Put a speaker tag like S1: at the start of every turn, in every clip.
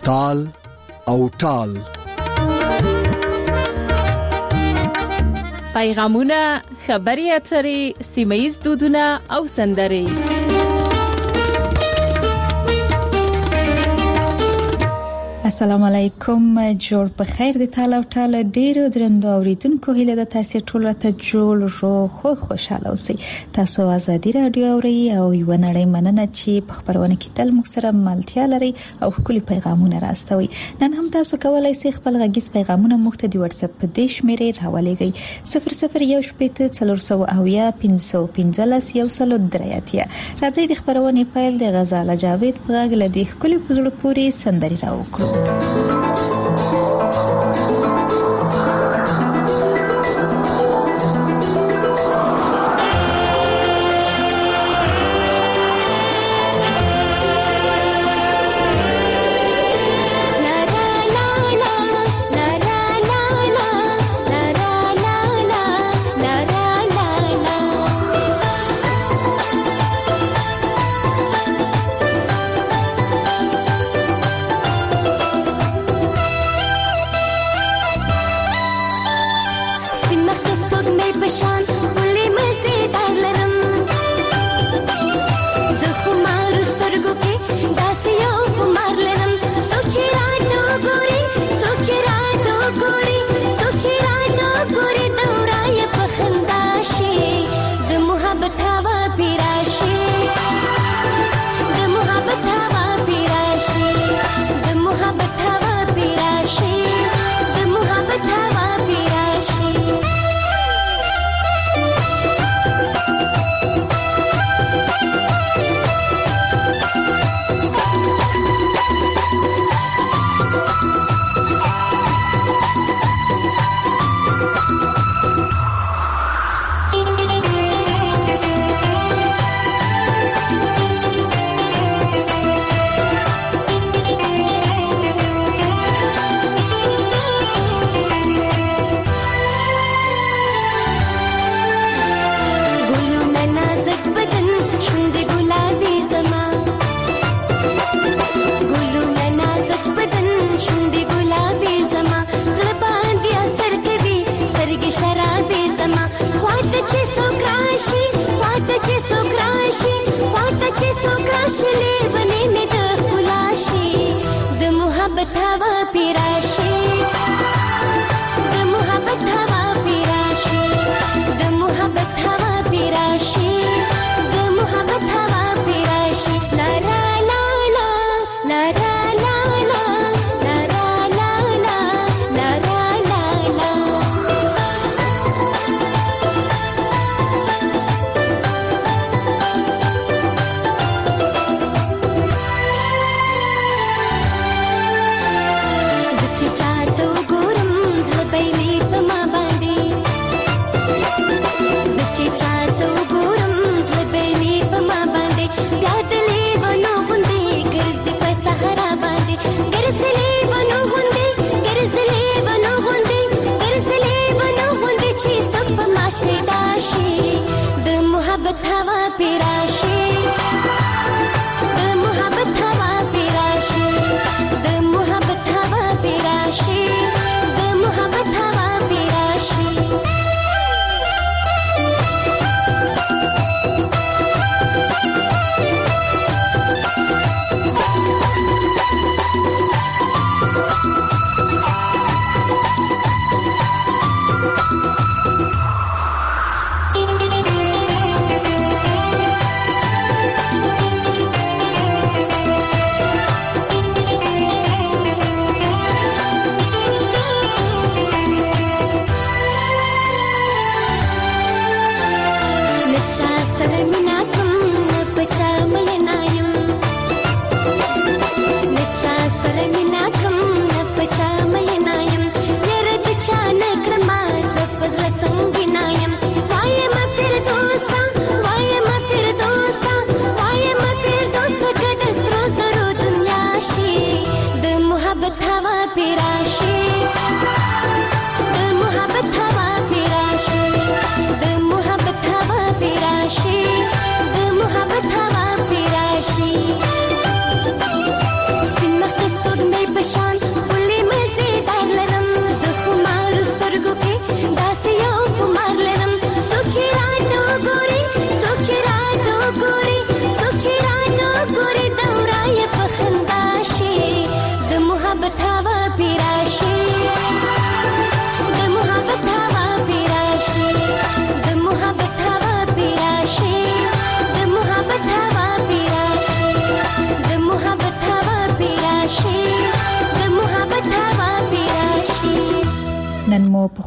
S1: تال او ټال.
S2: پیغامونه، خبري اترې، سیمه‌ییز دودونه او سندرې.
S3: السلام علیکم، جوړ په خیر د تعالی او تعالی ډیرو درنو اوریدونکو، هیله د تاسو ټول ته جوړ رو خوشاله اوسئ. تاسو ازادي رادیو اورئ او یو نړۍ مننه چې په خبرونه کې تل موږ سره ملتیا لري او خپل پیغامونه راستوي. نن هم تاسو کولای شئ خپل غږیز پیغامونه موږ ته د واتس اپ په دې شمیرې راولېږئ 0018401515 راځي د خبرونه پیل د غزاله جاوید په غږ لدی خپل پزړه پوری سندري راوکړو.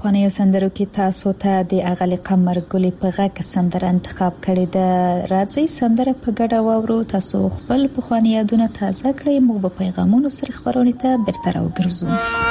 S3: پخوانیو سندرو کې تاسو ته د اغلی قمر ګلې په غږ سندره انتخاب کړې ده. راځي سندره په ګډه واورو. تاسو خپل پخوانی یادونه تازه کړئ. موږ به پیغامونو سره خبرونه ته بیرته راوګرځو.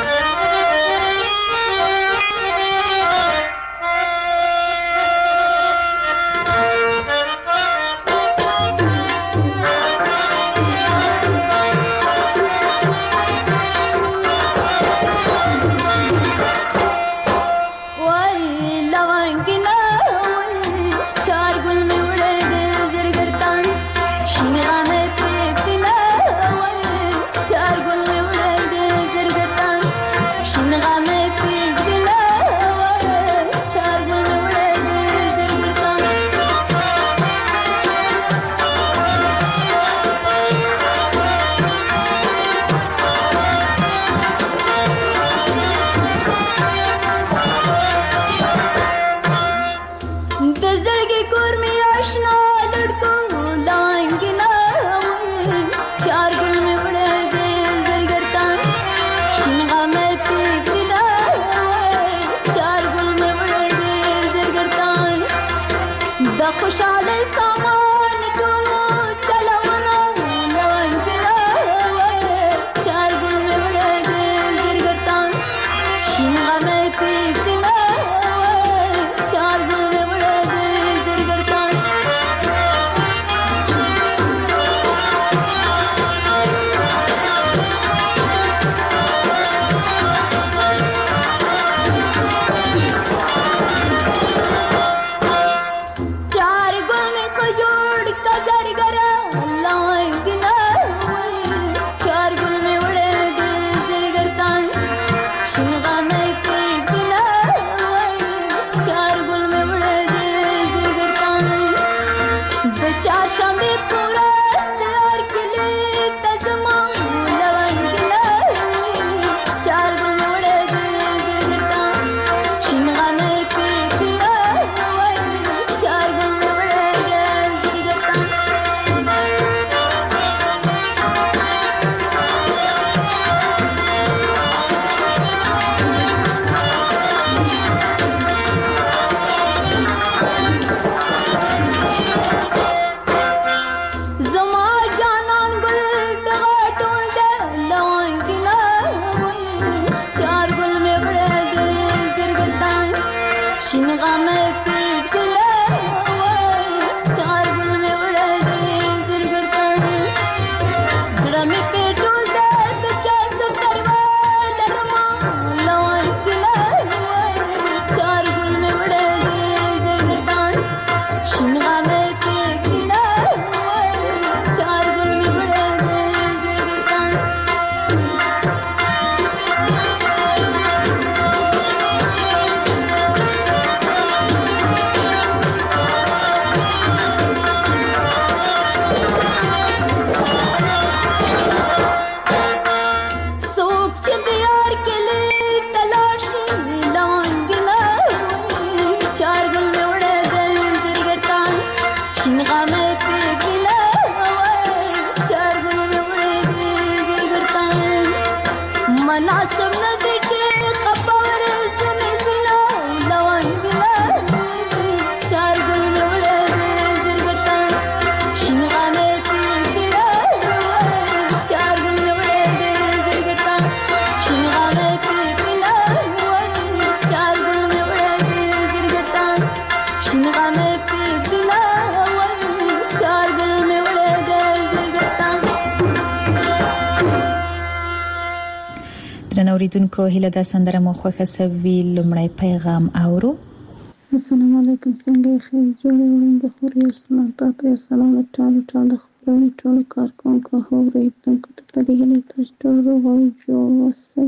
S3: اوریدونکو هیله ده سندره مو خوښه سوي. لومړی پیغام اورو.
S4: السلام علیکم، څنګه یې؟ خیر جوړې وړاندې خوري. السلام تاسو ته، السلام ټول د خبرونو ټول کارکونکو اوریدونکو ته په دې هیله تاسو ټول روغ او جوړ اوسئ.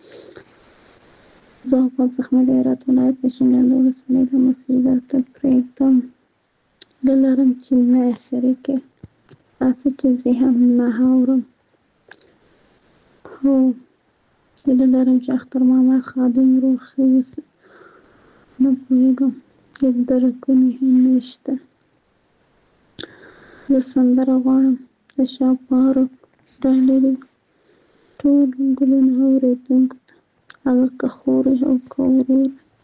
S4: زه په زخمه د هرات ولایت د شینډنډ ولسوالۍ د مسجد درته پرېږدم. لرم چې نه شریکې تاسو چې زه هم نه اورم. هو هیله لرم چې اختر ماما خادم روغ اوسي. نه پوهېږم هېڅ درکونه هم نشته. زه سندره غواړم د شاپارو ډالري ټول ګلونه اوریدونکو ته، هغه که خورې او که ورور.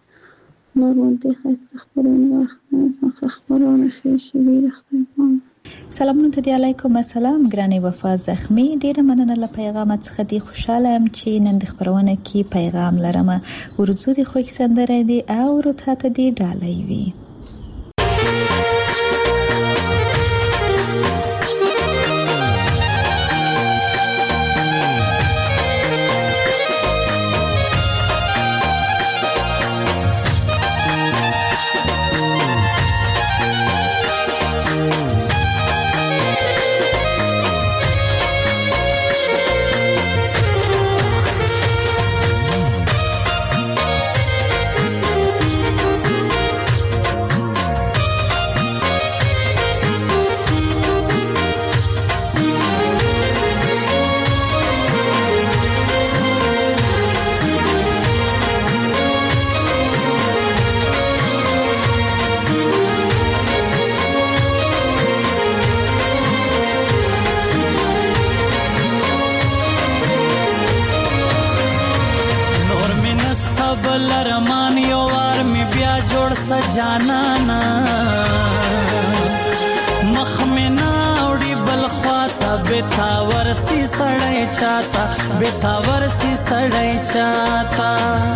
S4: نارونده خسته خبرونه وقت خبرونه خیشی ویرختم.
S3: سلامونه ته دی علیکم السلام ګرانې وفا زخمی ډیره مننه له پیغام څخه دی خوشاله ام چې نن د خبرونه کې پیغام لرم ورزو دی خو سندره دی او ورته ته دی ډالۍ وی.
S5: لرمان یو وار می بیا جوړ سجانانا مخ می ناوړي بل خواته بیتا ورسی سړی چاته بیتا ورسی سړی چاته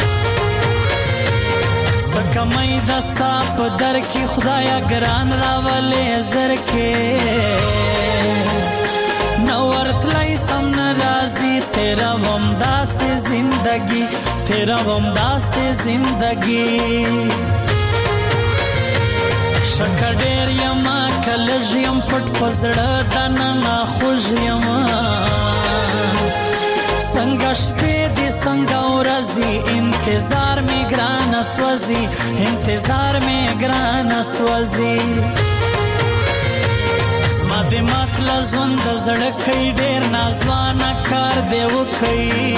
S5: سکمای دستا په در کې خدایا ګران راولې زر کې نورتلای سم ناراضی تیرا ومدا سے زندگی تیرا ومدا سے زندگی شکډیر یما کلجیم پټ پزړه دنه خوږ یما څنګه شپې دې څنګه ورځي انتظار می ګران سوځي انتظار می ګران سوځي زما د مطلب ژوند زړه کې ډېر نازوانه کار دی وکي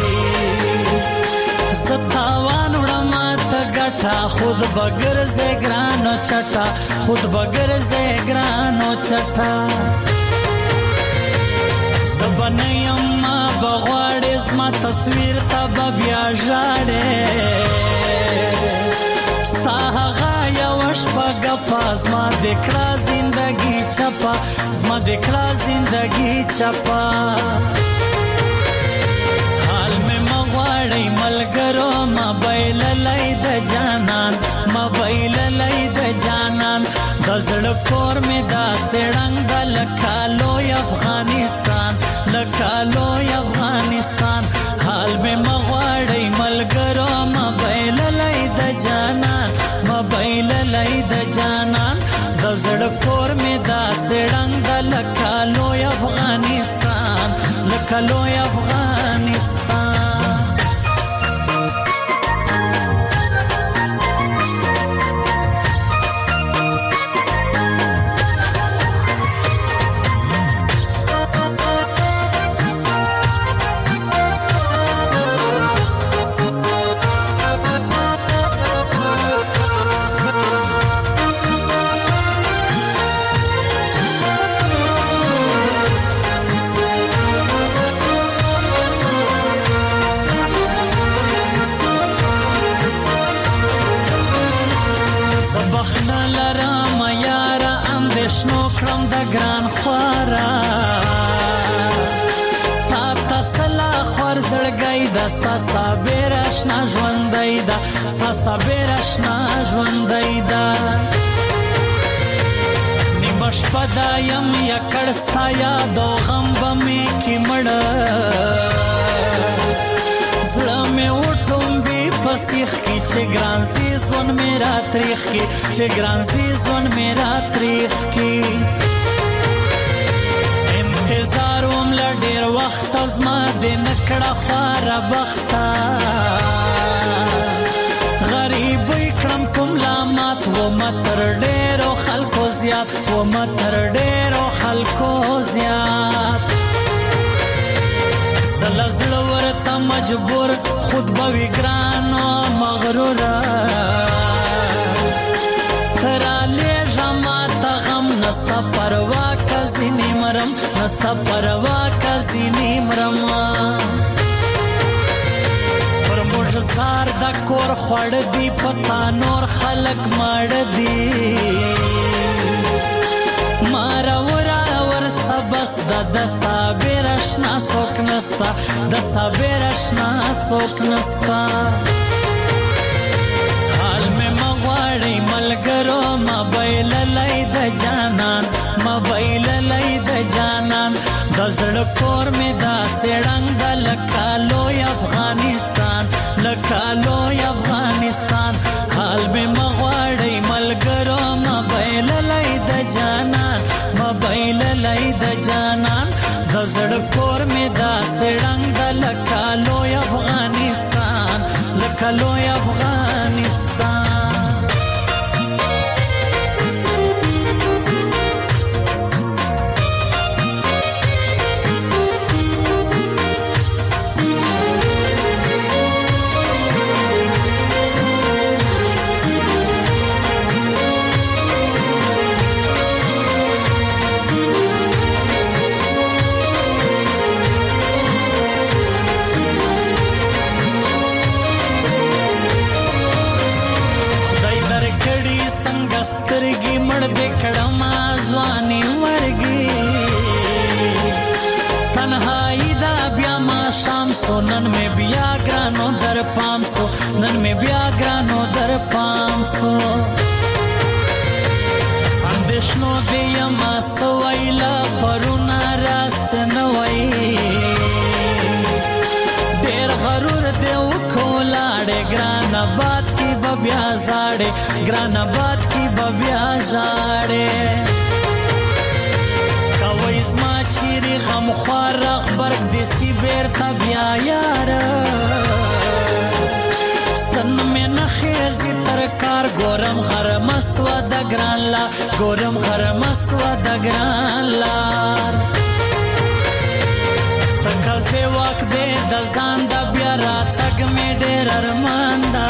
S5: ستاوان وړما ته ګټه خود بغیر زګرانو چټا خود بغیر زګرانو چټا زبنیم ما بغواړې زما تصویر ته بیا ژاړې ستا هغه یو شپه ګپا زما د کړه زندګي چپا زما د کړه زندګي چپا حال مې مغواړې ملګرو موبایل لای د جانان موبایل لای د جانان د زړه کور مې دا سړنګ د لکالو افغانستان لکالو افغانستان حال مې مغواړې ملګرو موبایل لای د جانان موبایل لای د جانان د زړه کور مې دا سړنګ د لکالو افغانستان لکالو افغانستان بخنا لرم یارا اندشنو کرم دا گران خوارا تا تسلا خور زړګی دا ستا صابر اشنا ژوندۍ دا ستا صابر اشنا ژوندۍ دا نیمه شپه دا یم یکړ ستا یاد او غم به مې کې مړه زړه مې وټومبي په سیخ کې چې ګران سي ژوند مې را تریخ کې چې ګران سي ژوند مې را تریخ کې انتظار وم له ډېر وخت زما د نکړه خواره بخته غریبۍ کړم په ملامت ومه تر ډېرو خلکو زیات ومه تر ډېرو خلکو زیات زلزله ورته مجبور خود به وی ګران او مغرور تراله جما ته غم نستا پروا کزي نیمرم نستا پروا کزي نیمرم پر زموږ زار د کور خوړ دی پتا نور خلق مړ دی مارا ور سبس د صابر اشنا سوک نستا د صابر اشنا سوک نستا حال میں مغواړی ملګرو موبایل لای د جانان موبایل لای د جانان د زړه کور می دا سړنګ د لکالو افغانستان لکالو افغانستان حال میں مغواړی ملګرو موبایل لای د جانان موبایل لای د جانان د زړه کور می دا سړنګ د لکالو افغانستان لکالو افغانستان سترګي مړ دې کړم ځواني ورګي تنهایی دا بیا ما شام سو نن میں بیا ګرانو در پام سو نن میں بیا ګرانو در پام سو اندیشنو دې ما سویلا پرونا راس نوای ډېر غرور دې وکولاړې ګران آباد کی بیا زاړې ګران آباد کی بیا زاړې کوي زما چیرې غم خوار خبرګ دې سی بیرته بیا یار ستن مې نه خېزي تر کار ګورم غرم سوا د ګران لا ګورم غرم سوا د ګران لار تکازه وخت دې د ځان د بیا را تګ مې ډېر ارمان دا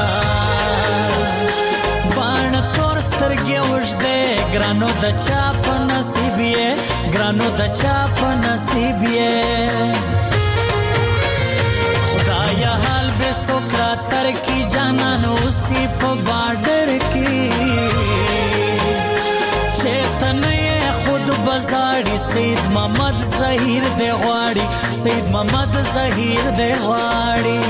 S5: سترګې وژدې ګرانو د چا په نصیب یې ګرانو د چا په نصیب یې خدایا حال به سوکرا تر کی جانان اوسی په بارډر کی چیتنه خود بزاړي سید محمد ظهیر دی غواړي سید محمد ظهیر دی غواړي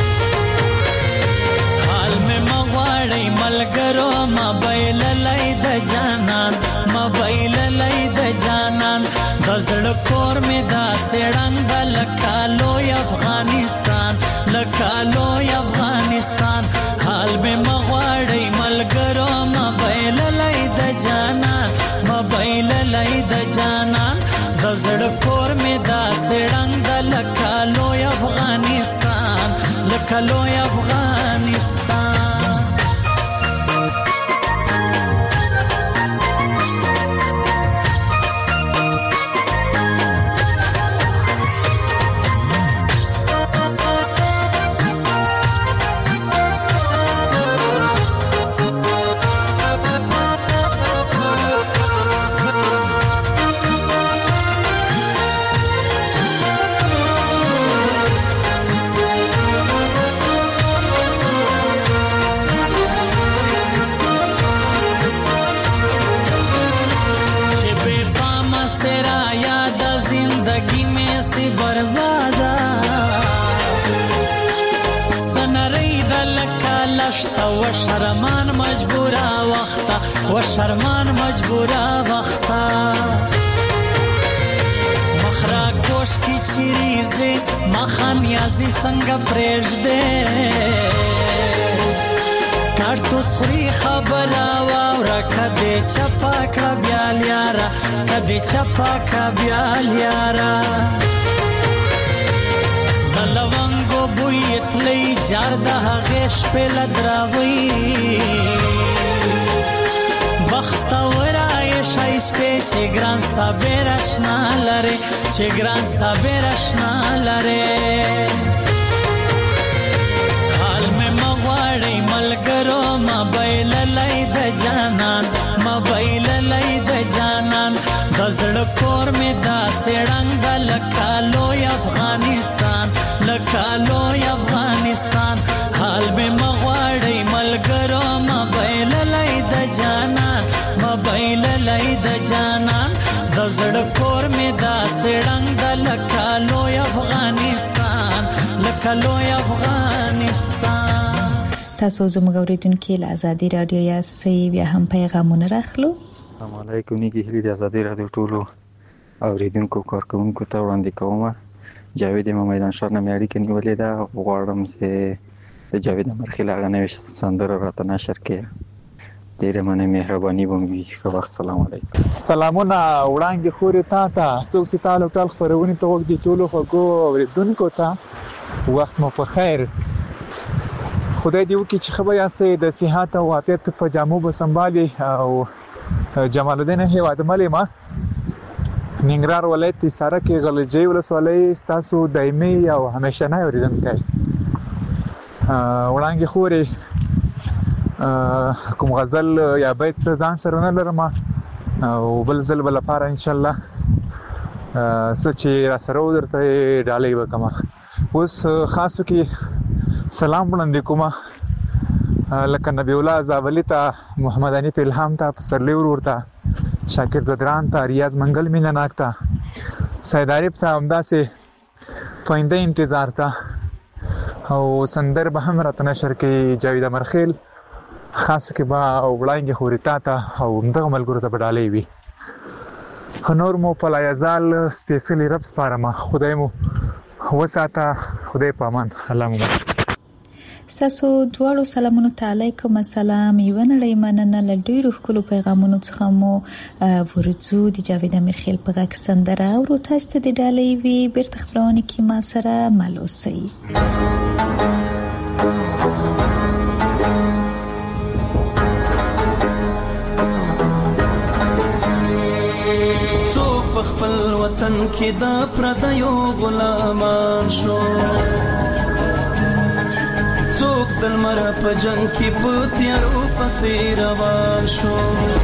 S5: ملګرو موبایل لای د جانان موبایل لای د جانان د زړه کور می دا سړنګ د لکالو افغانستان لکالو افغانستان حال می مغواړی ملګرو موبایل لای د جانان موبایل لای د جانان د زړه کور می دا سړنګ د لکالو افغانستان لکالو افغانستان و شرمان مجبورا وختا و شرمان مجبورا وختا مخرا گوش کی چیریزی مخان یازی سنگا پریش دے کارتوس خوری خبر آوارا کدی چپا کا بیال یارا کدی چپا کا بیال یارا دلوانگو بویت لی جارده غیش پیل دراوی بختورای شایسته چه گران صابر اشنا لره چه گران صابر اشنا لره حال میں مغواړی ملګرو موبایل لای د جانان موبایل لای د جانان د دزړه کور می دا سړنګ لکالو افغانستان لکالو افغانستان حال به مغواړی ملګرو موبایل لای د جانان موبایل لای د جانان دزړه کور می دا سړنګ لکالو افغانستان لکالو افغانستان.
S3: تاسو زموږ اوریدونکو له ازادي رادیو یاستئ بیا هم پیغامونه راخلو.
S6: السلام علیکم نیکی هلی د ازادي رادیو ټولو اوریدونکو کارکونکو ته وړاندې کوم. جاوید امام میدان ښار نه مې اړیکه نیولې ده. غواړم چې د جاوید مرخیل هغه نوې سندره راته نشر کړي. ډیره مننه مهرباني به وي. ښه وخت. سلام علیکم.
S7: سلامونه وړاندې خوري تا څوک چې تعالو ټول خبرونه ته وګړي ټولو خوګو اوریدونکو ته وخت مو په خیر. خدای دې وکړي چې خبر یاستئ د صحت او عافیت په جامو به سنبالي. او جمال الدین هیواد ملما ننګرهار ولایت سره کې غلجی ولسوالۍ تاسو دایمي او همیشنه اوریدونکي وړاندې خوري کوم غزل یا بیت ځان سره نه لرم او بل ځل بل لپاره ان شاء الله سچې را سره ورته ډالۍ وکم. اوس خاصو کې سلام وړاندې کوم لکه نبی الله زاولی ته محمد انیف الهام ته پسرلی ورته شاکر زدران ته ریاض منګل مینناک ته سید عارف ته همداسې پاینده انتظار ته او سندر به هم راته نشر کوي جاوید مرخیل خاصو کې به وړاندې خوري تا ته او همدغه ملګرو ته به ډالۍ وي. نور مو په لا یزال سپیڅلي رب سپارم. خدای مو وساته. خدای په امان. الله مو
S3: ستاسو دواړو سلامونو ته علیکم السلام. یو نړۍ مننه له ډیرو ښکلو پیغامونو څخه مو ورځو د جاوید مرخیل په غږ سندره او تاسو ته د ډالۍ وی بیرته خبرونه کې ما سره ملوسي.
S5: څوک په خپل وطن کې د پردیو غلامان شو څوک د لمر په جنگ کې په تیارو پسې روان شو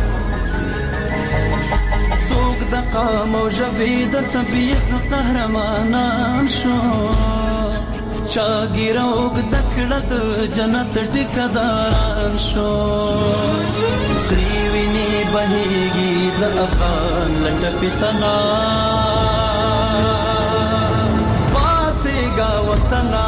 S5: څوک د قام او ژبې د طبیعت قهرمانان شو چا ګیروګ د کړه د جنت ټیکداران شو سری ویني بهيږي د افغان لټه پتنا پاتېګا وطنا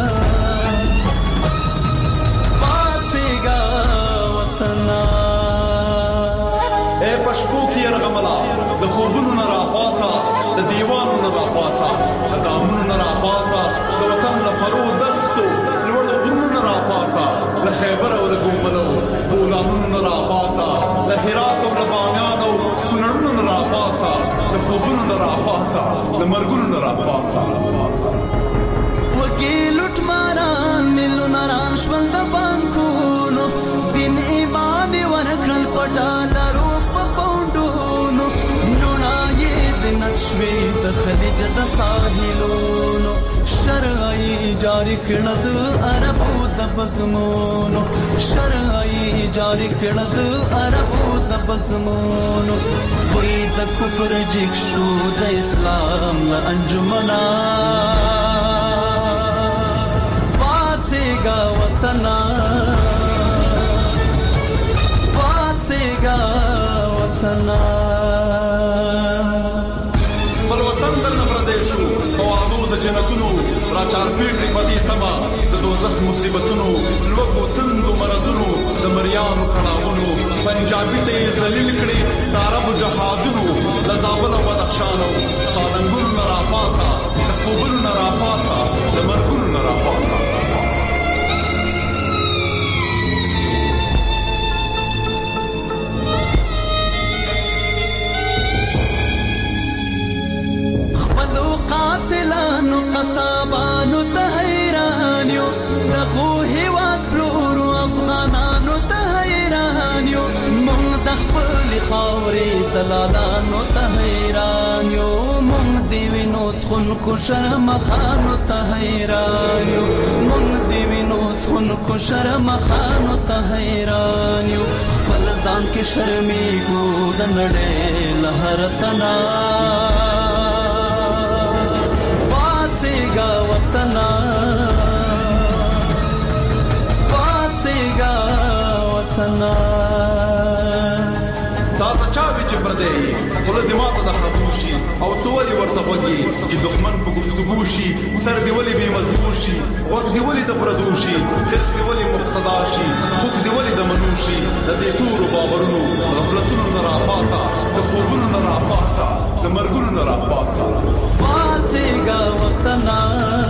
S8: پښپو کې رغملا د خوبونو نه راپاتا د دیوانو نه راپاتا د دامونو نه راپاتا د وطن له فرو دښتو لوړ غرونو نه راپاتا د خیبر او د ګوملو غلامونو نه راپاتا د هرات او د بامیان او کونړونو نه راپاتا د خوبونو نه راپاتا د مرګونو نه راپاتا
S5: وګیلټ ماران ملونه ران شول د بانکونو دین ایمان ورکړل پټالرو شوی د خلیج د ساحلونو شرعي جاری کړه د عربو د بزمونو شرعي جاری کړه د عربو د بزمونو وې د کفر جګ شو د اسلام انجمنا پاتېګا وطنا پاتېګا وطنا
S8: جنتونو راچار پیټي بدی تما د دوزخ مصیبتونو لوګو تندو مرزونو د مریانو کړهونو پنجابي ته ذلیل کړي د عرب جهادونو د زابل او بدخشان سالنګونو نه راپاتا د خوبونو نه راپاتا د مرګونو نه راپاتا
S5: قاتلانو قصابانو ته حیران یو دغه هیواد پلورو افغانانو ته حیران یو مونږ د خپل خاورې دلالانو ته حیران یو مونږ دی وینو څخونکو شرمخانو ته حیران یو مونږ دی وینو څخونکو شرمخانو ته حیران یو خپل ځان کې شرمېږو د نړۍ له هر تنا پاڅېږه وطنه پاڅېږه وطنه
S8: دا ته چا وی چې پردې خوله دې ماته د خاموشي او تو ولي ورته وږي چې دښمن په گفتگو شي سر دې ولي بې مزور شي وخت دې ولي د پردوشي خرڅ دې ولي مقتدا شي خوب دې ولي د منوشي د دې تورو باورونو غفلتونو نه راپاڅه د خوبونو نه راپاڅه د مرګونو نه راپاڅه
S5: پاڅېږه وطنه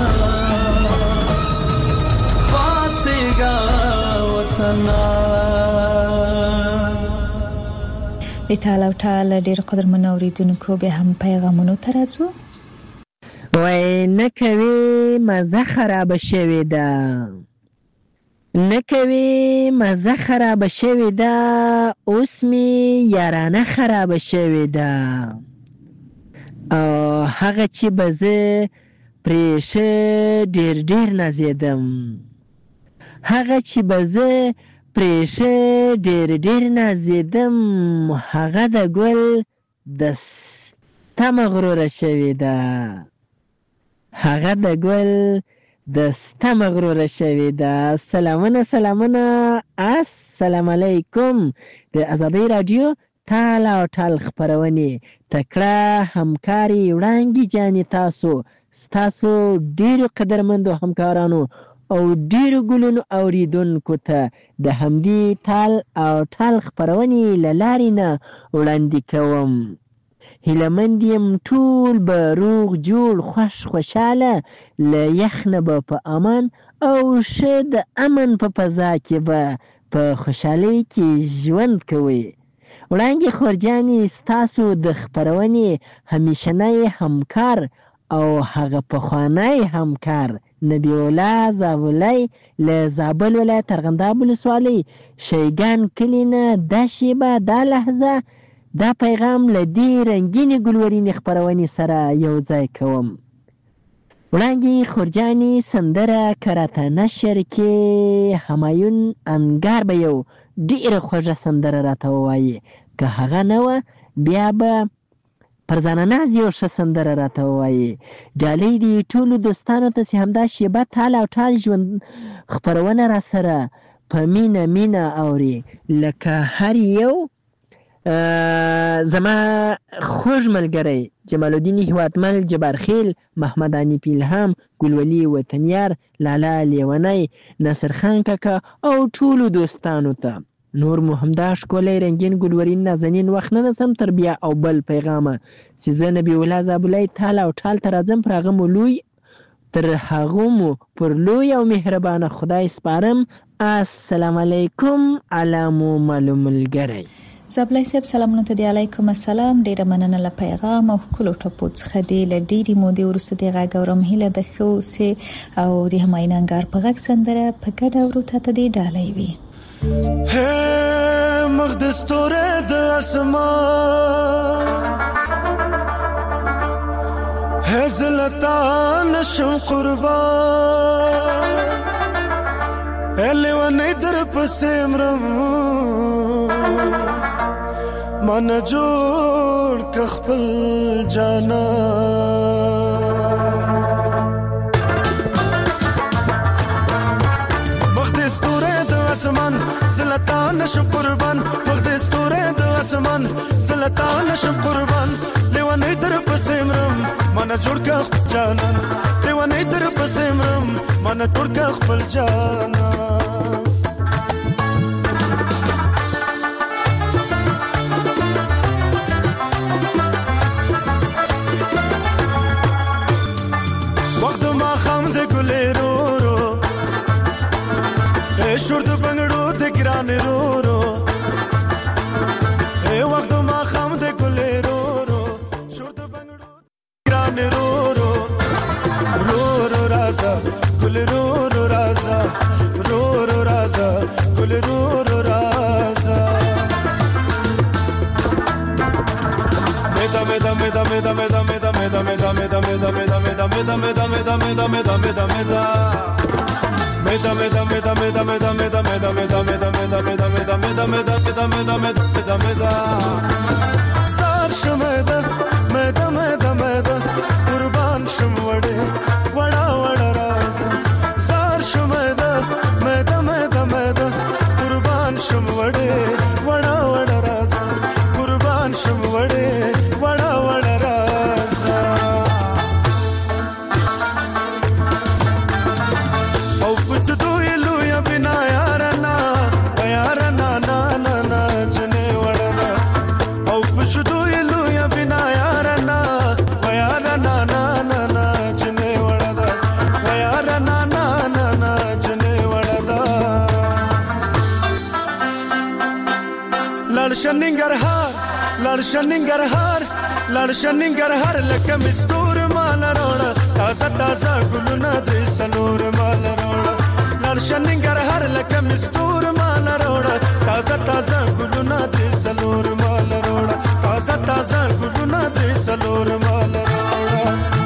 S5: پاڅېږه وطنه.
S3: د تعالی او تعالی ډیر قدرمن اوریدونکو به هم پیغامونو ترازو
S9: وای نه کوي مزه خراب شوی ده نه کوي مزه خراب شوی ده اوس می یارانه خراب شوی ده او هغه چې بزه پریشه ډیر نازیدم هغه چې بزه پریشه ډیر نازیدم هغه د ګل د ستم غرور شوی ده هغه د ګل د ستم غرور شوی ده. سلامونه السلام علیکم. د آزادۍ رادیو تال او ټال خپرونې تکړه همکاري وړاندې جانې تاسو ډیرو قدرمندو همکارانو او ډیرو ګلونو اوریدونکو ته د همدې تال او ټال خپرونې له لارې نه وړاندې کوم. هیلهمند یم ټول به روغ جوړ خوشحاله له یخ نه به په امان او ښه د امن په فضا کې به په خوشحالۍ کې ژوند کوئ. وړانګې خورجانې ستاسو د خپرونې همیشنی همکار او هغه پخوانی همکار نبی الله زاولی له زابل ولایت ارغنداب ولسوالۍ شیګان کلي نه دا شیبه دا لحظه دا پیغام له دې رنګینې ګلورینې خپرونې سره یو ځای کوم. وړانګې خورجانې سندره کراته نشر کې همایون انګار به یو ډیره خوږه سندره راته ووایي که هغه نه وه بیا به پرزانه ناز یو ښه سندره راته ووایي. ډالۍ دې ټولو دوستانو ته چې همدا شیبه تال او ټال ژوند خپرونه را سره په مینه اوري لکه هر یو زما خوږ ملګری جمال الدین هیوادمل جبارخیل محمد عنیف الهام ګلولي وطنیار لالا لیونی ناصر خان کاکا او ټولو دوستانو ته نور مو همدا ښکلی رنګین ګلورین نازنین وخت نه نسم تر بیا او بل پیغامه چې زه نبی الله زابلی تال او ټال ته راځم پر هغه مو لوی تر هغه مو پر لوی او مهربانه خدای سپارم. السلام علیکم علامو معلوم ملګری.
S3: زابلی صاحب سلامونه ته دی. علیکم السلام. ډیره مننه له پیغام او ښکلو ټپو څخه دی. له ډیرې مودې وروسته د غږ اورم هیله د ښه اوسې او د همایون انګار په غږ سندره په ګډه اورو ته دې ډالۍ وي.
S10: ہے مقدس توره د اسمان ہے زلتا نشم قربان الی و نیدر پسیمرم من جوړ کخپل جانا مقدس توره د اسمان زلتا نشم قربان مقدس توره د اسمان زلتا نشم قربان لیوانی در پسیمرم من جوړ کخپل جانا لیوانی در پسیمرم من جوړ کخپل جانا شور د بنگړو د ګران رو اے وخت ما خام د ګلې رو شور د بنگړو ګران رو رازا ګل رو رازا رو رازا ګل رو رازا مدا مدا مدا مدا مدا مدا مدا مدا مدا مدا مدا مدا مدا مدا مدا مدا مدا meda meda meda meda meda meda meda meda meda meda meda meda meda meda meda meda meda sar shmeda meda meda meda qurban shmwade wada wada raza sar shmeda meda meda meda qurban shmwade wada wada raza qurban shmwade wada wada raza au putu ilu ya bina yarana na na na jne wada au putu ilu ya bina yarana na na jne wada yarana na jne wada लड़शनिंगर हर लकम store माल रोड़ा ताजा ताजा गुलना दे सलोर माल रोड़ा लड़शनिंगर हर लकम स्टोर माल रोड़ा ताजा ताजा गुलना दे सलोर माल रोड़ा ताजा ताजा गुलना दे सलोर माल रोड़ा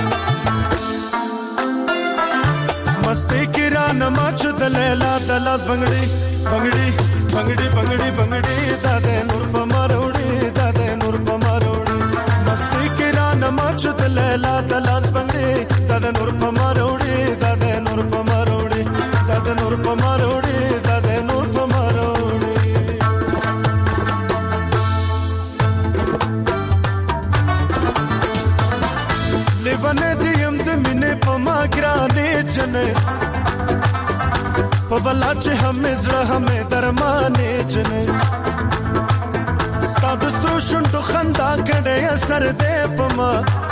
S10: मस्ती किरान माचुद लैला दलास बंगड़ी बंगड़ी बंगड़ी बंगड़ी बंगड़ी दादे नूर पमारोड़ी दादे नूर पमारोड़ी मस्ती किरान माचुद लैला दलास बंगड़ी दादे नूर पमारोड़ी दादे नूर पमारोड़ी दादे नूर पमारोड़ी दादे नूर पमारोड़ी लेवने दियम दमिने पमाग्राने जने पवलाच हमें जरा हमें दरमाने जने स्ताद स्ट्रोशुंडो खंदा कड़े असर दे पमा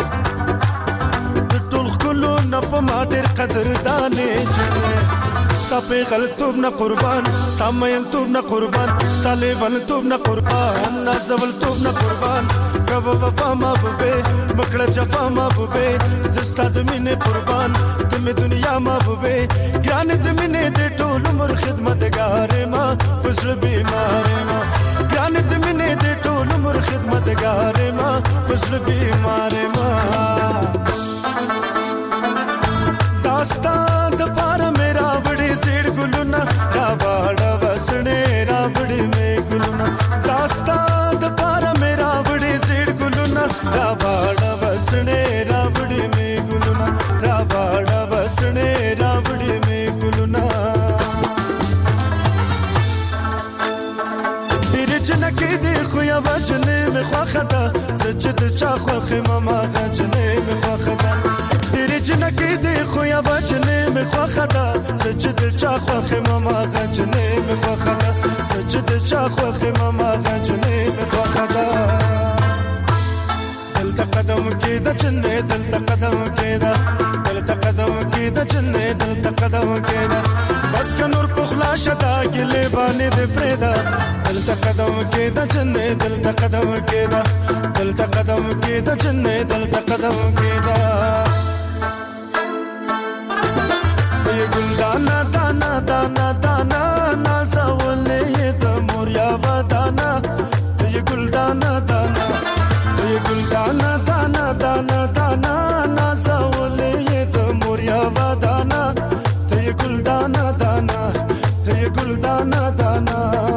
S10: टुल कुलो न पमा देर कदर दाने जने स्तापे गलतूब न कुर्बान स्तामयल तूब न कुर्बान स्ताले वल तूब न कुर्बान नाजवल तूब न कुर्बान कब वफा महबूबे मकड़ा जफा महबूबे जिस्ता दुमिने कुर्बान तुम्हें दुनिया महबूबे ज्ञान दुमिने दे टोल उमर खिदमत गारे माँ पुजल बीमारे माँ ज्ञान दुमिने दे टोल उमर खिदमत गारे माँ पुजल बीमारे माँ दास्तान दपारा मेरा वड़े जेड़ गुलुना रावाड़ा वसने रावड़ी में गुलुना दास्तान दपारा मेरा वड़े जेड़ गुलुना रावाड़ा वसने रावड़ी में गुलुना रावाड़ा वसने रावड़ी में गुलुना बिरजन के देखो या वजने में ख्वाखदा सजद चाखो खिमामा गजने में ख्वाखदा बिरजन के देखो या वजने में ख्वाखदा सजद चाखो खिमामा गजने में ख्वाखदा सजद चाखो खिमामा गजने में ख्वाखदा दिल तकदम के द जन्ने दिल तकदम के द दिल तकदम के द जन्ने दिल तकदम के द बस कनूर पुखला शदा गिले बाने दे प्रेदा दिल तकदम के द जन्ने दिल तकदम के द दिल तकदम के द जन्ने दिल तकदम के द ये गुलदाना दाना दाना दाना नाज़ावले ये द मोरिया वादाना ये गुलदाना दाना ये गुलदाना दाना दाना दाना नाज़ावले ये द मोरिया वादाना ये गुलदाना दाना ये गुलदाना दाना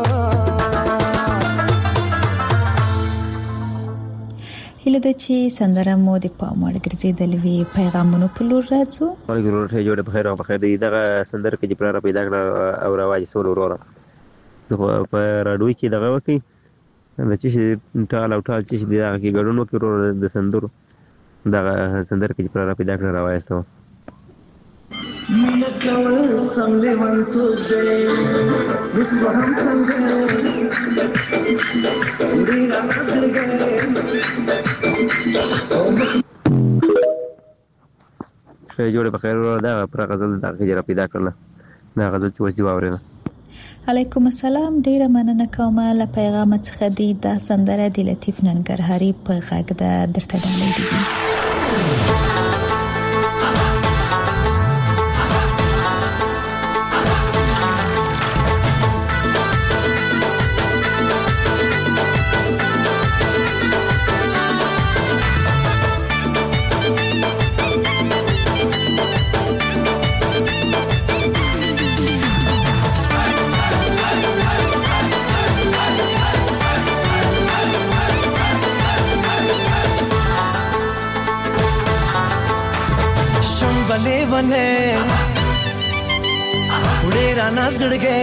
S3: هله د چې سندره مو د پاموړ ګرځیدل وی پیغامونو په لور راځو
S11: ورګرو ته جوړه بخیر او بخیر دغه سندره کې چې پیدا کړ او رواج سول وروره دغه په راډیو کې دغه وکی د چې ټال او ټال چې دغه کې ګډون وکړو د سندرو دغه سندره کې چې پیدا کړ رواج سو
S12: مینه کول سم لیوان تو دې وسوهم څنګه ډیرا څنګه
S11: شې جوړه بخیر دا پر غزل د غیر پیدا کړل دا غزل چې وځي واورنه
S3: علیکم السلام ډیره مننه کوم له پیغام څخه دی دا سندره د لطیف ننګرهاري په غږ د درته ډالې دي
S10: بلې ونه وړې رانه زړګې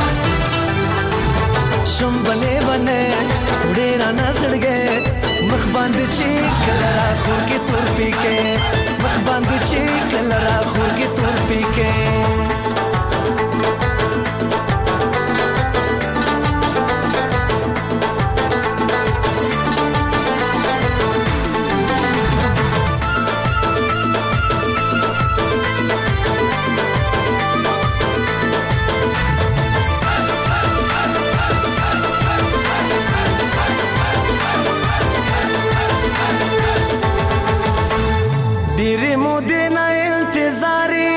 S10: شم بلې ونه وړې رانه زړګې مخ باندې چې کله را خور کې تور پېکې مخ باندې چې کله را خور کې تور پېکې ډېرې مودې نه انتظارې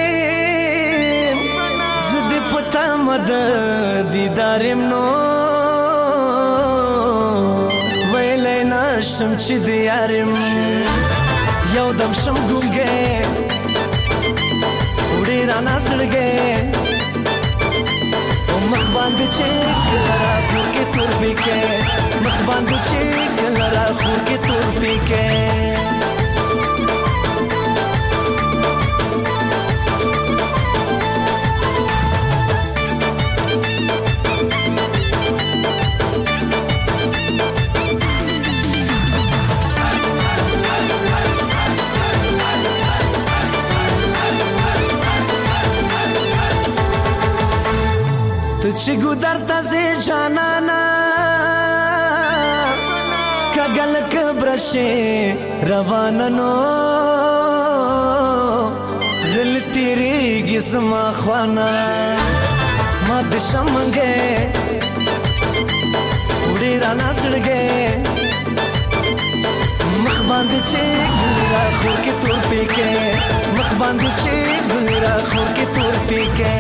S10: زه دې په تمه د دیدار یم نو ویلی نشم چې د یار یم یو دم شم ګونګی وړې رانه زړګی مخ باندې چې کله را خور کې تور پیکې مخ باندې چې کله را خور کې تور پیکې چې ګودر ته زه جانانا کګل کبرشه روانه نو غل تیریږي زما خوانا ما د شمنګې وړې رانه زړګې مخ باندې چې ګل را خور کې تور پېکې مخ باندې چې ګل را خور کې تور پېکې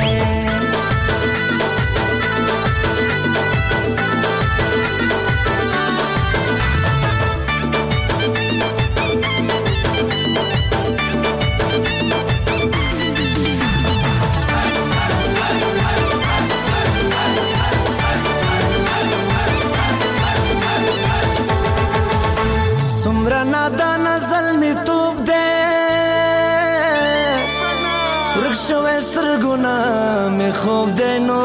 S10: نادان ظلمی توب دے ورکشو سترګونه می خوب دے نو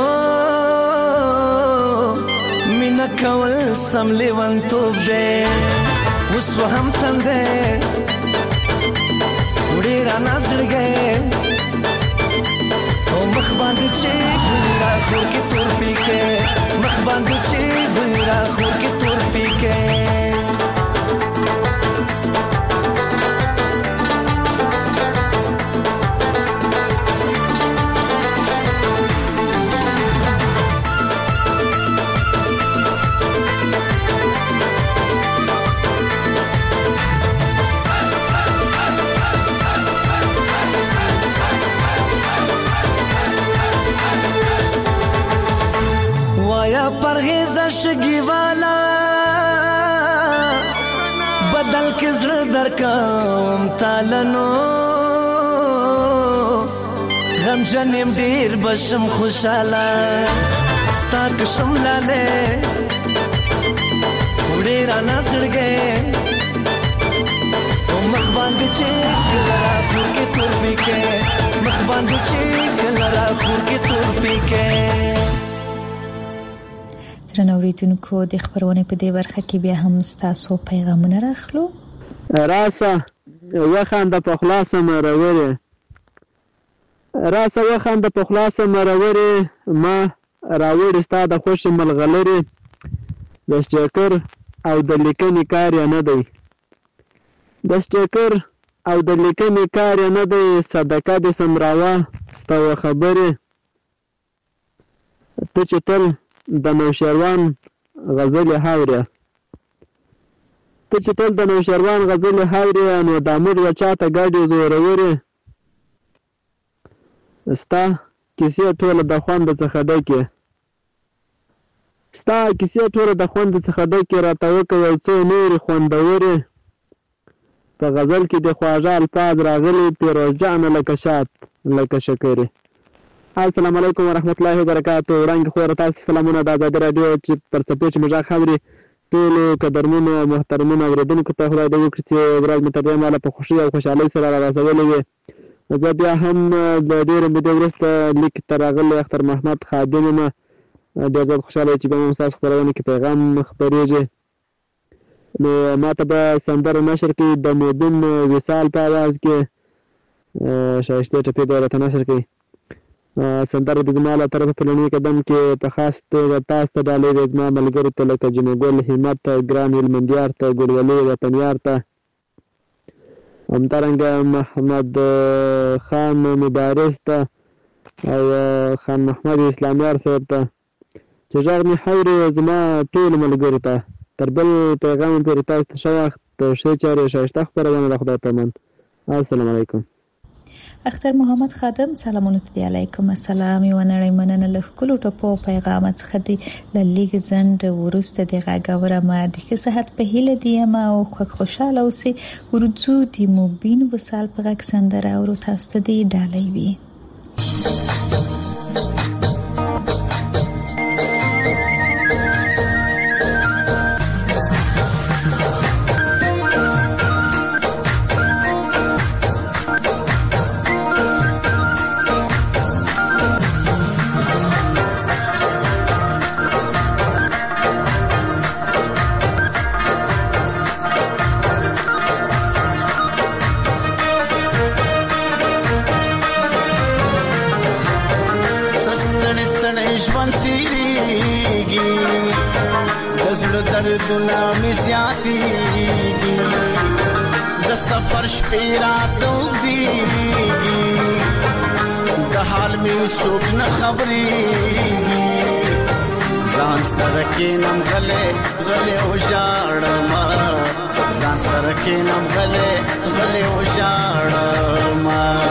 S10: مینا کول سم لیوان توب دے اوس وهم تندے وړې رانه زړګې او مخ باندې چې ګل را خور کې تور پیکې مخ باندې چې ګل را خور کې تور پیکې پرهیز شګي والا بدل کې زړه درکم تالنو غم جنم ډیر بشم خوشاله ستا قسم لاله وړې رانه زړګې او مخ باندې چې کله را خور کې تور پېکې مخ باندې چې کله را خور کې تور پېکې
S3: درنو اوریدونکو د خبرونه په دې برخه کې بیا هم تاسو پیغامونه راخلو
S13: راسه وخانده په خلاصه مروري راسه وخانده په خلاصه مروري ما راوړی ستا د خوش ملغلري د سټیکر او د لیکنې کار نه دی د سټیکر او د لیکنې کار نه دی صدقه د سمراوه ستو خبره ته چې تل د نوشیروان غزل هاوریا ته چې تل د نوشیروان غزل هاوریا نو د امیر وچاته ګاډي زوروري ستا کیسې ټوله د خوند څخه ډکه ستا کیسې ټوله د خوند څخه ډکه راته وکړ یو څو نور خوندوري په غزل کې د خواجه الفاظ راغلي پیروز جان لکه شات لکه شکرې. السلام علیکم ورحمت الله وبرکاته. وړاندې خو تاسو سلامونه د آزادي رادیو چې پر څپې چې مجا خبري ټول قدرمنو محترمونو اوریدونکو ته خدای دې وکړي چې ورځ مې تر دې ماله په خوشي او خوشحالۍ سره را رسولې وي زه بیا هم د ډېرې مودې وروسته لیک ته راغلی اختر محمد خادم یم. ډېر زیات خوشحاله چې بیا هم ستاسو خپرونه کې پیغام خپرېږي. نو ما ته به سندره نشر کړي د مودون وصال په اواز کې ښایستې ټپې به راته نشر کړي. سندره د زما له طرفه په لومړي قدم کې په خاص توګه تاسو ته ډالۍ دی، زما ملګرو ته لکه جنو ګل، همت ته، ګران هلمندیار ته، ګلولي وطنیار ته، همدارنګه محمد خان مبارز ته او خان محمد اسلامیار صاحب ته چې غږ مې حوري زما ټولو ملګرو ته. تر بل پیغام پورې تاسو ته ښه وخت، ښې چارې، ښایسته خپرونه د خدای په امان. السلام علیکم.
S3: اختر محمد خادم سلامونه ته علیکم السلام. یو نړۍ مننه له ټولو ټپو پیغام څخه دی للیګ زند ورسته د غاګوره ما د صحت په هیله دیم او خوشاله اوسې. ورځو د مبین وصال په غږ سندره او تاسو ته دی ډالۍ وي.
S10: دردنا می زیاتیږي د سفر شپې رات اوږدېږي د حال مې څوک نه خبرېږي ځان سره کښېنم غلی غلی وژاړم ځان سره کښېنم غلی غلی وژاړم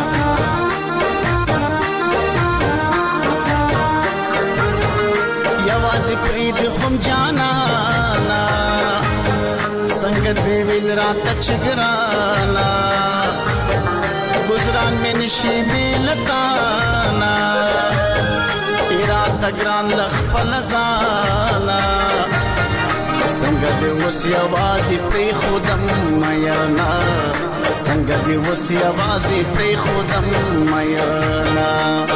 S10: یوازې پرېږدې خم جانانا څنګه دې ویل راته چې ګرانا ګزران مې نشي بې له تانا راته ګران له خپله ځانه څنګه دې اوس یوازې پرېښودم میینه څنګه دې اوس یوازې پرېښودم میینه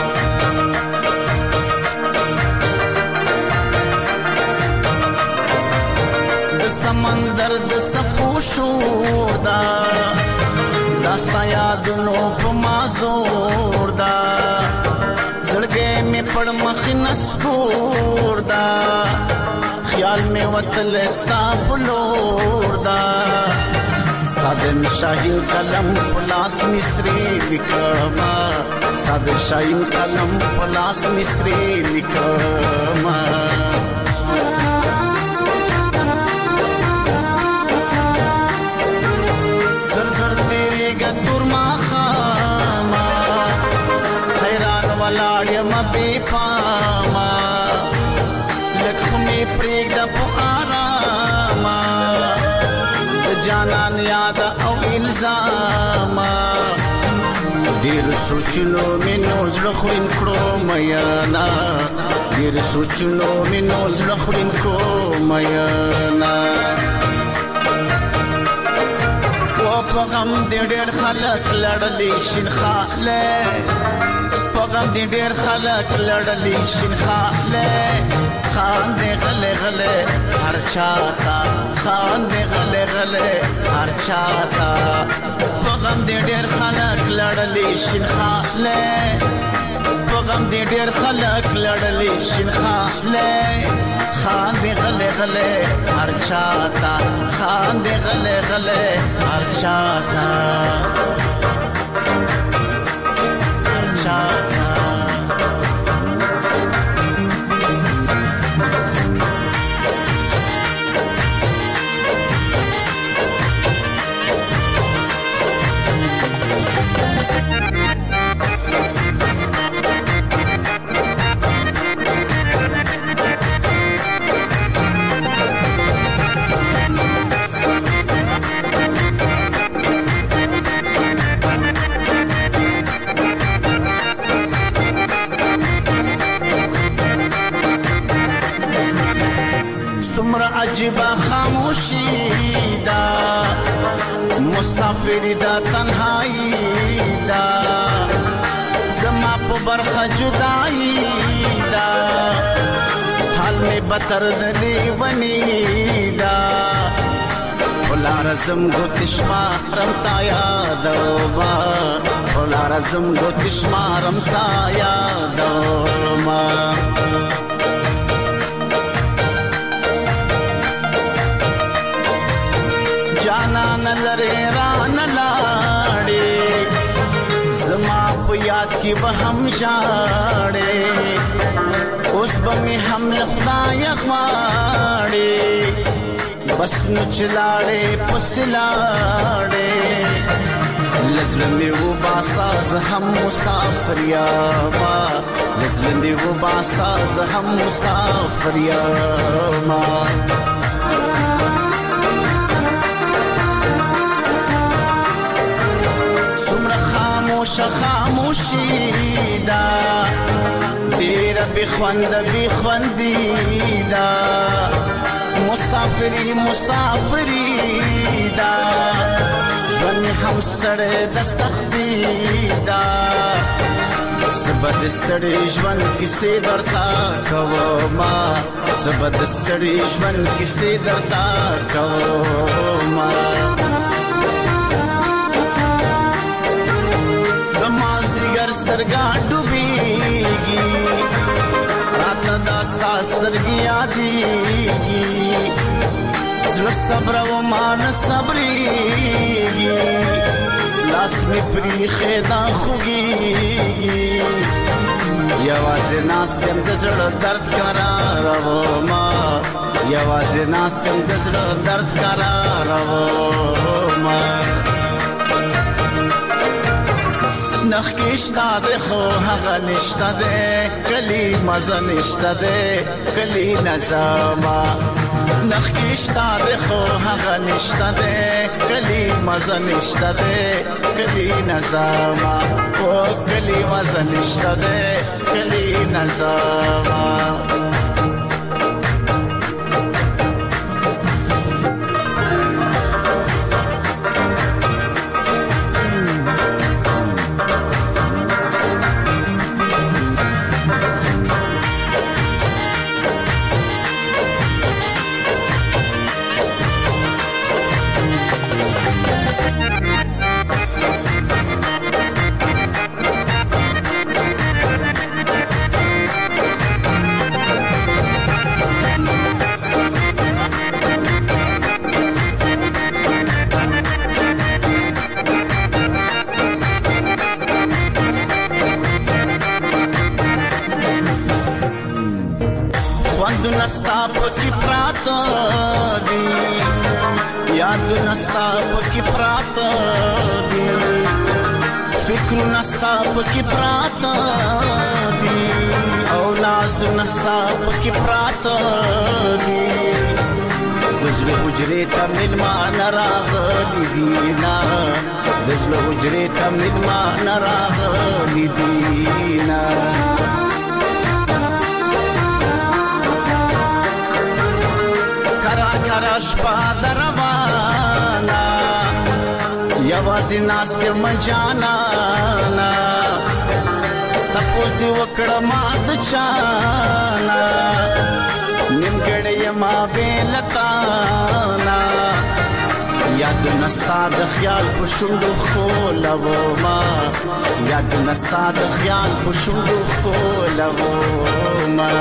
S10: سمندر د سپو شور دا داستا یادونو په ما زور دا زړګې مې پړ مخ نسکور دا خیال مې وتل ستا بلور دا ساده شاهین قلم پلاس مصری لیکما ساده شاهین قلم پلاس مصری لیکما بے پاما لکھمی پریگ دا پو آراما جانان یاد او الزاما دیر سوچنو منو زلخورین کرو میانا دیر سوچنو منو زلخورین کرو میانا پغم دې ډېر خلک لړلی شین خاله پغم دې ډېر خلک لړلی شین خاله خان دې غله غله هر چاته خان دې غله غله هر چاته پغم دې ډېر خلک لړلی شین خاله پغم دې ډېر خلک لړلی شین خاله خان دې غله غله هر چاته خان دې غله غله هر چاته هر چاته عجیب خاموشی دا مسافر
S14: مسافر دا تنهایی دا زما په برخه جدائی دا حال می بتر دلی ونی دا ولارزم گوتشما رمتا یادوما ولارزم گوتشما رمتا یادوما جانا نلره ران لاړې زما په یاد کې به هم ژاړې اوس به مې هم له خدای غواړې بس نو چلاړې پس لاړې لزله مې وباسا زه هم مسافر یاما لزله مې وباسا زه هم مسافر یاما خاموشی دا ډیر بخوندی دا مسافری دا ژوند هم ستړی د سختی دا زبد ستړی ژوند کیسې درتا کوما زبد ستړی ژوند کیسې درتا کوما سترګا ډوبېږي راته داستا سترګې یادېږي زړه صبر و مان صبرېږي لاس مې پریښې دا خوږېږي یوازې ناست یم د زړه درد قراروما یوازې ناست یم د زړه درد قراروما نخکشتا ده خو هغه نشته ده کلی مزه نشته ده کلی نظاما نخکشتا ده خو هغه نشته ده کلی مزه نشته ده کلی نظاما او کلی مزه نشته ده کلی نظاما नस्ता पकी प्रात दी याद नस्ता पकी प्रात दी फिक्र नस्ता पकी प्रात दी औलाज नस्ता पकी प्रात दी दजले उजरे ता मिलमान रागली दीना दजले उजरे ता मिलमान रागली दीना شپا دروانا یوازې ناست یم جانانا تپوس دې وکړه ما د چانا نیمګړی یم بې له تانا یادونه ستا د خیال په شونډو ښکلومه یادونه ستا د خیال په شونډو ښکلومه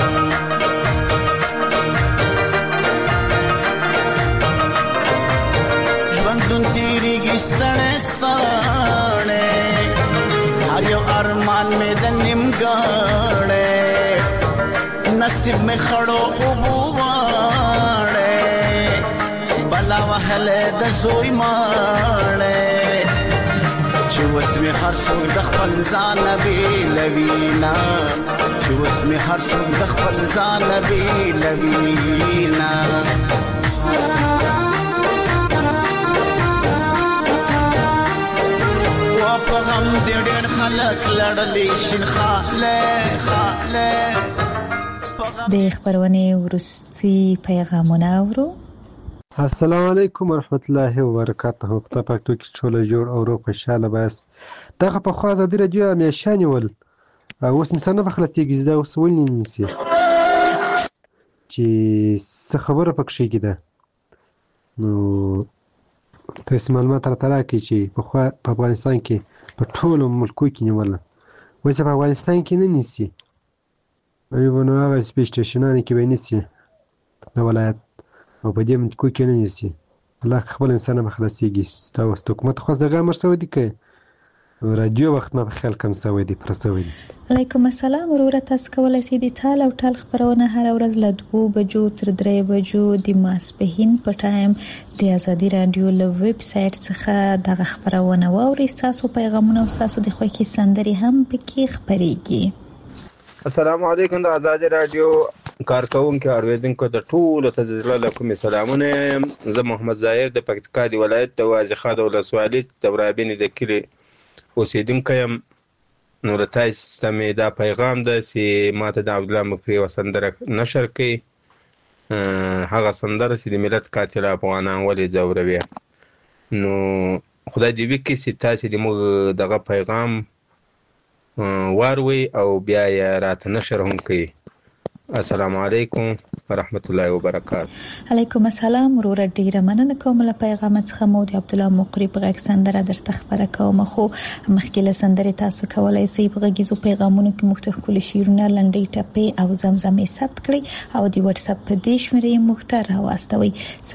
S14: ژوندون تیریږي ستړی ستړی هر یو ارمان مې د نیمګړی نصیب مې خړو اوبو واړی بلا وهلی د زوی ماړی چې اوس مې هر څوک د خپل ځانه بېلوینه چې اوس مې هر څوک د خپل ځانه بېلوینه په غم دې ډېر خلک لړلي شین خاله
S3: د خبرونه ورستي پیغامونه اورو
S15: السلام علیکم ورحمت الله وبرکاته. خدای پاک تو کې ټول جوړ او روغ خوشاله بس. دغه په خوا ازادي رادیو همیشه نیول اوس مثلا په خلاصيږي دا اوس ولې نیسي چې څه خبره پکې کېده نو تاسو معلومات راته چې په خوا په افغانستان کې په ټولو ملکو کې نیول وایي په افغانستان کې نه نیسي ایوب نو هغه سپیش سټیشنونه کې به نیسي د ولایت او په دې ملکو کې نه نیسي الله خپل انسان به خلاصيږي دا اوس حکومت خو دغه امر سوی دی که رادیو وخت ما په خیال کم سوی دی پر سوی دی.
S3: علیکم السلام وروره تاسو کولای شئ د ټال او ټال خبرونه هر ورځ له 2 بجو تر 3 بجو د ماسپښین په ټایم د ازادي رادیو له ویب سټ څخه دغه خبرونه واورئ. تاسو پیغامونه او تاسو د خوښي سندري هم پکې خبريږي.
S16: السلام علیکم د ازادي رادیو کارکونکو اوریدونکو ته ټول ته زړه کوم سلامونه. زه محمد ظاهر د پکتیکا دی ولایت د واځخه د ولسوالۍ تورابین د کلی اوسیدونکی یم. نو تاسو سمې دا پیغام ده چې ماته د عبد الله مکری وسندره نشر کړي هغه سندره چې د ملت قاتل افغانان ولې زوروي. نو خدای دې وکړي چې تاسو د موږ دغه پیغام واروي او بیا یې راته نشر هم کړي. السلام علیکم ورحمت الله وبرکاته.
S3: علیکم السلام وروره ډیره مننه کوم له پیغام څخه مو د عبد الله مقری په غږ سندره درته خبره کوم. خو مخکې له سندرې تاسو کولای شئ په غږیزو پیغامونو کې مختلف کلی شیرونه لنډۍ ټپې او زمزمې ثبت کړئ او د واتس اپ په دې شمېرې مختار راواستوئ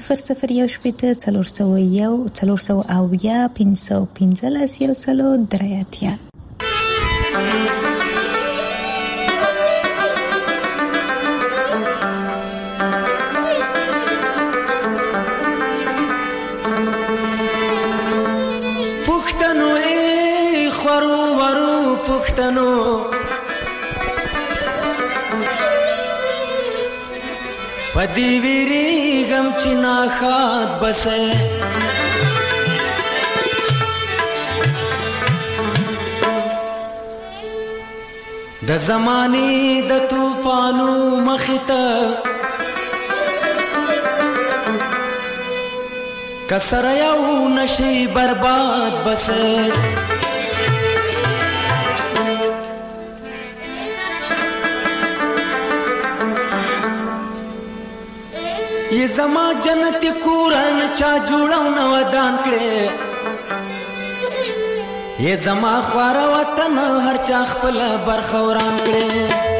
S3: 001404
S17: پښتنو پدی ویری غم چنا خات بسه د زمانی د طوفانو مخته کسر یو نشي برباد بسه یہ زما جنت کورن چا جوړاو نو ودان کړي یہ زما خوار وطن هر چا خپل برخوران کړي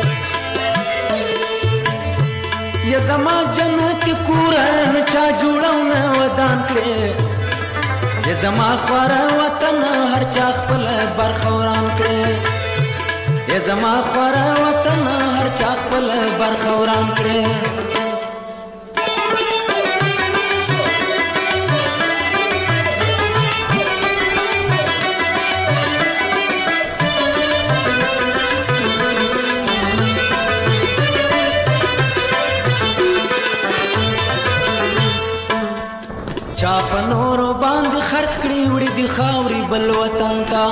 S17: یہ زما جنت کورن چا جوړاو نو ودان کړي یہ زما خوار وطن هر چا خپل برخوران کړي یہ زما خوار وطن هر چا خپل برخوران کړي چا پنورو باندې خرڅ کړی وړي دی خاوري بل وطن تا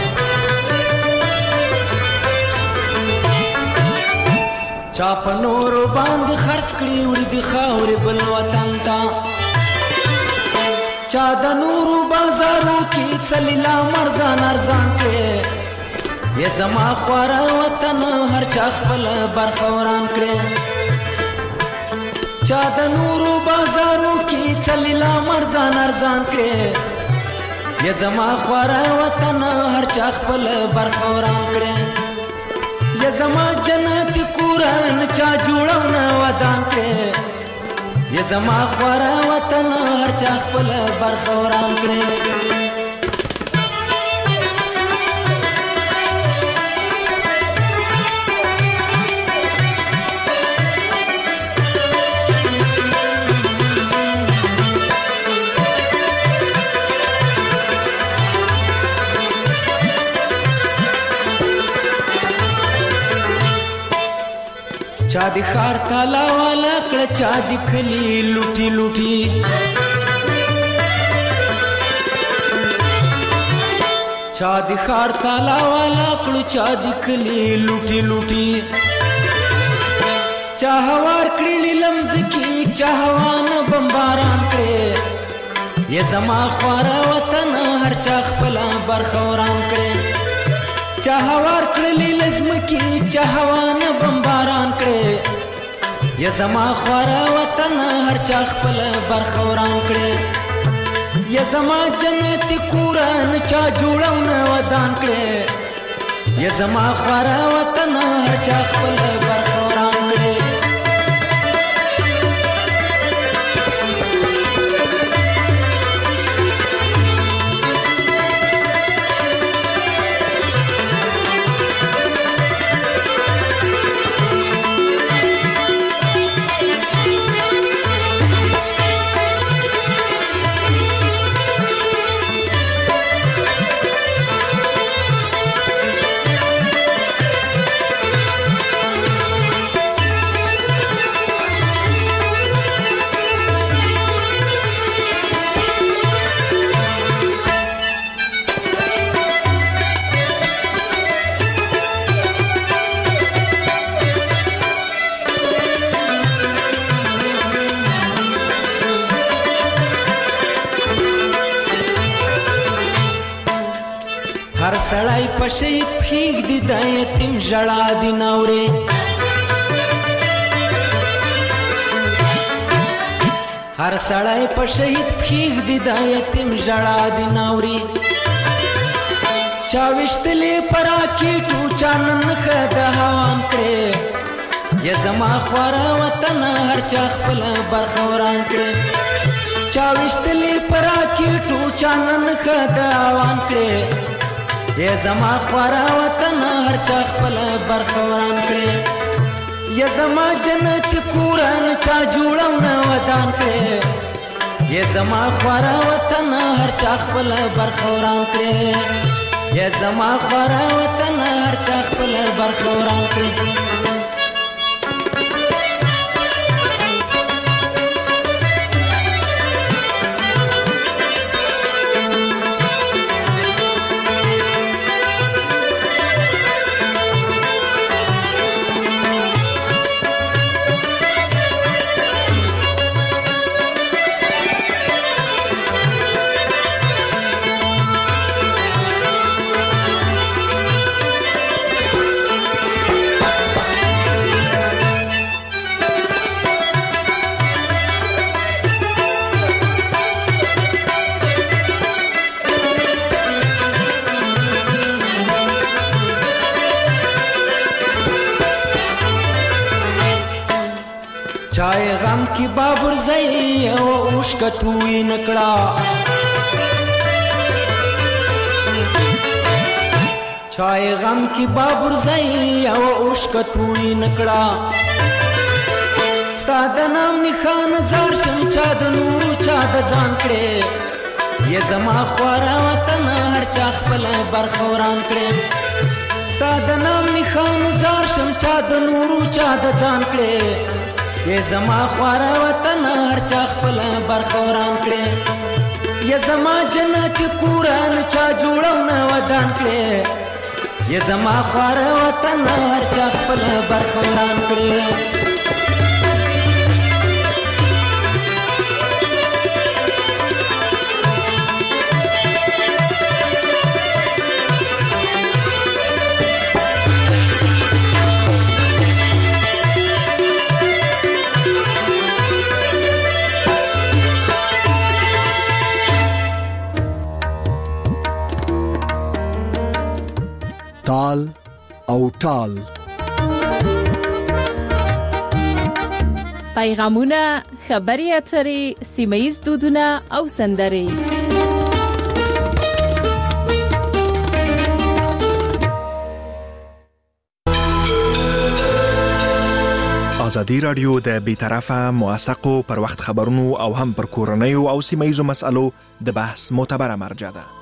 S17: چا پنورو باندې خرڅ کړی وړي دی خاوري بل وطن تا چا د نورو بازارو کې څلیلا مرزان ارزان کړي یې زما خواره وطن هر چا خپل برخوران کړي چا د نورو بازارو کې څلیلا مرزان ارزان کړي یا زما خواره وطن هر چا خپل برخوران کړي یا زما جنت کورن چا جوړاو نه ودان کړي یا زما خواره وطن هر چا خپل برخوران کړي چا دی خار تالا والا کړه چا دی کلی لوټي لوټي چا دی خار تالا والا کړه چا دی کلی لوټي لوټي چا هوار کړي لمز کی چا هوا نه بمباران کړي یا زما خواره وطن هر چا خپل برخوران کړي چا هوار کړلې لزمکی چا هوا نه بمباران کړي یا زما خواره وطن هر چا خپل برخوران کړي یا زما جنت کوران چا جوړو نه ودان کړي یا زما خواره وطن هر چا خپل برخوران کړي هر سړی په شهید پښیږ دی د یتیم ژړا دی ناورې هر سړی په شهید پښیږ دی د یتیم ژړا دی ناورې چا وشتلې پراکېټو چا نن ښه د هوان کړې یا زما خواره وطن هر چا خپل برخه وران کړې چا وشتلې پراکېټو چا نن ښه د هوان کړې یا زما خواره وطن هر چا خپل برخه وران کړي یا زما جنت کوران چا جوړو نه ودان کړي یا زما خواره وطن هر چا خپل برخه وران کړي یا زما خواره وطن هر چا خپل برخه وران کړي چای غم کی بابر زئی او اوشکتوی نکړه چای غم کی بابر زئی او اوشکتوی نکړه ستاد نام نخان زار شم چا د نور چا د ځان کړي یا زما خواره وطن هر چا خپل برخوران کړي ستاد نام نخان زار شم چا د نور چا د ځان کړي یا زما خواره وطن هر چا خپل برخوران کړي یا زما جنت کوران چا جوړو نه ودان کړي یا زما خواره وطن هر چا خپل برخوران کړي
S1: تال او ټال
S2: پیغامونه خبري اترې سیمه‌ییز دودونه او سندرې
S18: ازادي رادیو د بیطرفه موثقو پر وخت خبرونو او هم پر کورنیو او سیمه‌ییزو مسالو د بحث معتبره مرجع ده.